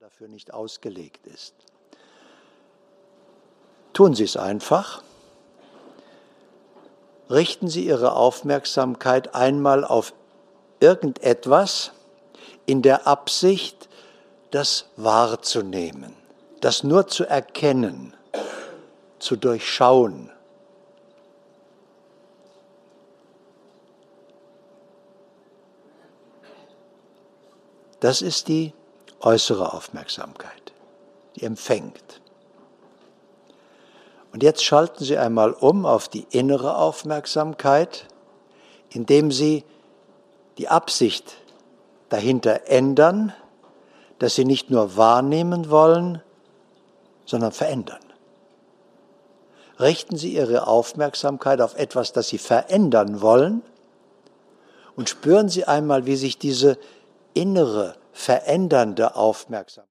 dafür nicht ausgelegt ist. Tun Sie es einfach. Richten Sie Ihre Aufmerksamkeit einmal auf irgendetwas in der Absicht, das wahrzunehmen, das nur zu erkennen, zu durchschauen. Das ist die äußere Aufmerksamkeit, die empfängt. Und jetzt schalten Sie einmal um auf die innere Aufmerksamkeit, indem Sie die Absicht dahinter ändern, dass Sie nicht nur wahrnehmen wollen, sondern verändern. Richten Sie Ihre Aufmerksamkeit auf etwas, das Sie verändern wollen, und spüren Sie einmal, wie sich diese innere, verändernde Aufmerksamkeit